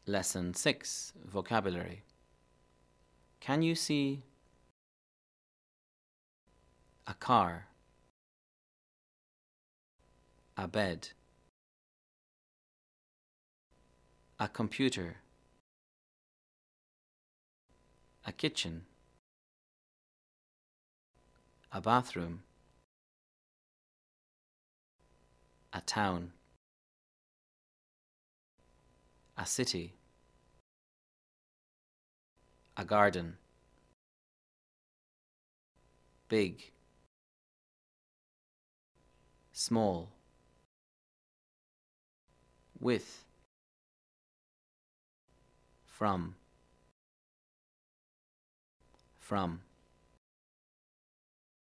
Lesson 6, Vocabulary. Can you see a car, a bed, a computer, a kitchen, a bathroom, a town, a city, a garden, big, small, with, from.